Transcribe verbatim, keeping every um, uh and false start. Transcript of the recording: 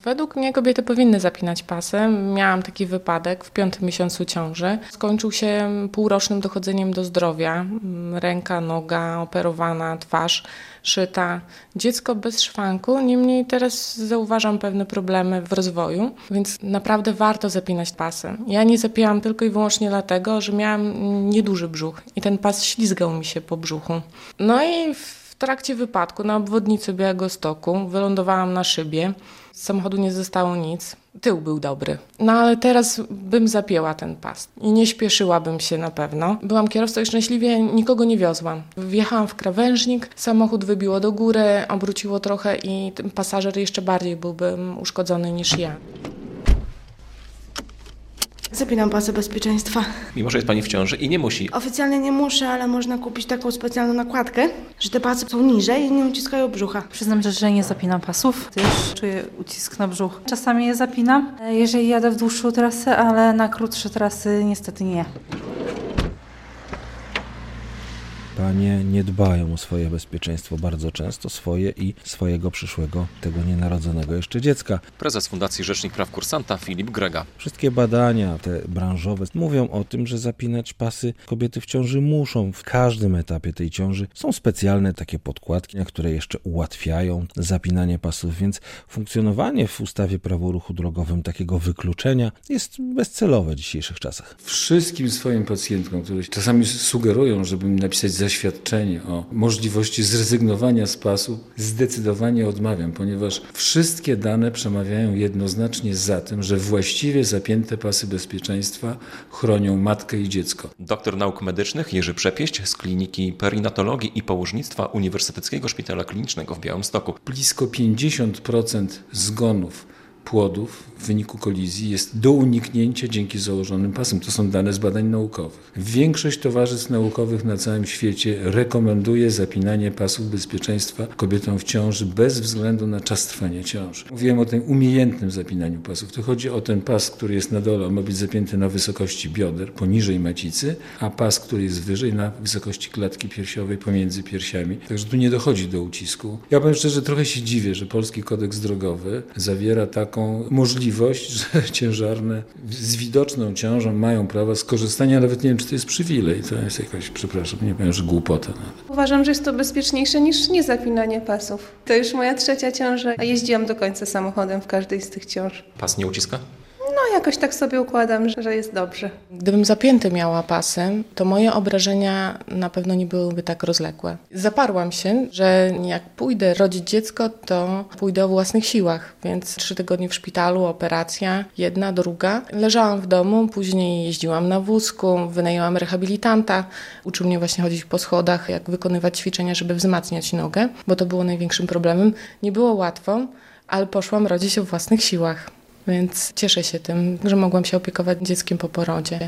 Według mnie kobiety powinny zapinać pasy. Miałam taki wypadek w piątym miesiącu ciąży. Skończył się półrocznym dochodzeniem do zdrowia. Ręka, noga operowana, twarz szyta. Dziecko bez szwanku, niemniej teraz zauważam pewne problemy w rozwoju, więc naprawdę warto zapinać pasy. Ja nie zapięłam tylko i wyłącznie dlatego, że miałam nieduży brzuch i ten pas ślizgał mi się po brzuchu. No i w trakcie wypadku na obwodnicy Białegostoku wylądowałam na szybie. Z samochodu nie zostało nic. Tył był dobry. No ale teraz bym zapięła ten pas i nie śpieszyłabym się na pewno. Byłam kierowcą i szczęśliwie nikogo nie wiozłam. Wjechałam w krawężnik, samochód wybiło do góry, obróciło trochę i ten pasażer jeszcze bardziej byłby uszkodzony niż ja. Zapinam pasy bezpieczeństwa. Mimo że jest pani w ciąży i nie musi. Oficjalnie nie muszę, ale można kupić taką specjalną nakładkę, że te pasy są niżej i nie uciskają brzucha. Przyznam, że, że nie zapinam pasów, gdyż czuję ucisk na brzuch. Czasami je zapinam, jeżeli jadę w dłuższą trasę, ale na krótsze trasy niestety nie. Panie nie dbają o swoje bezpieczeństwo bardzo często, swoje i swojego przyszłego, tego nienarodzonego jeszcze dziecka. Prezes Fundacji Rzecznik Praw Kursanta Filip Grega. Wszystkie badania te branżowe mówią o tym, że zapinać pasy kobiety w ciąży muszą. W każdym etapie tej ciąży są specjalne takie podkładki, które jeszcze ułatwiają zapinanie pasów, więc funkcjonowanie w ustawie Prawo o ruchu drogowym takiego wykluczenia jest bezcelowe w dzisiejszych czasach. Wszystkim swoim pacjentkom, które czasami sugerują, żeby mi napisać zaświadczenie o możliwości zrezygnowania z pasu, zdecydowanie odmawiam, ponieważ wszystkie dane przemawiają jednoznacznie za tym, że właściwie zapięte pasy bezpieczeństwa chronią matkę i dziecko. Doktor nauk medycznych Jerzy Przepieść z Kliniki Perinatologii i Położnictwa Uniwersyteckiego Szpitala Klinicznego w Białymstoku. Blisko pięćdziesiąt procent zgonów płodów w wyniku kolizji jest do uniknięcia dzięki założonym pasem. To są dane z badań naukowych. Większość towarzystw naukowych na całym świecie rekomenduje zapinanie pasów bezpieczeństwa kobietom w ciąży bez względu na czas trwania ciąży. Mówiłem o tym umiejętnym zapinaniu pasów. To chodzi o ten pas, który jest na dole, on ma być zapięty na wysokości bioder, poniżej macicy, a pas, który jest wyżej, na wysokości klatki piersiowej, pomiędzy piersiami. Także tu nie dochodzi do ucisku. Ja powiem szczerze, trochę się dziwię, że Polski Kodeks Drogowy zawiera taką możliwość, że ciężarne z widoczną ciążą mają prawo skorzystania, nawet nie wiem, czy to jest przywilej, to jest jakaś, przepraszam, nie powiem, że głupota. Nawet. Uważam, że jest to bezpieczniejsze niż niezapinanie pasów. To już moja trzecia ciąża, a jeździłam do końca samochodem w każdej z tych ciąż. Pas nie uciska? No jakoś tak sobie układam, że jest dobrze. Gdybym zapięte miała pasy, to moje obrażenia na pewno nie byłyby tak rozległe. Zaparłam się, że jak pójdę rodzić dziecko, to pójdę o własnych siłach, więc trzy tygodnie w szpitalu, operacja, jedna, druga. Leżałam w domu, później jeździłam na wózku, wynajęłam rehabilitanta, uczył mnie właśnie chodzić po schodach, jak wykonywać ćwiczenia, żeby wzmacniać nogę, bo to było największym problemem. Nie było łatwo, ale poszłam rodzić o własnych siłach. Więc cieszę się tym, że mogłam się opiekować dzieckiem po porodzie.